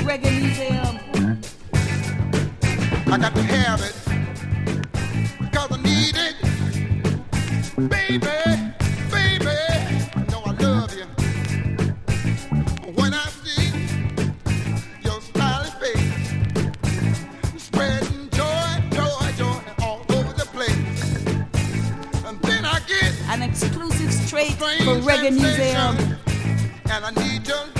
Reggae Museum. I got to have it because I need it, baby, baby. I know I love you. When I see your smiling face, spreading joy, joy, joy all over the place, and then I get an exclusive straight strange for Reggae sensation, Museum. and I need your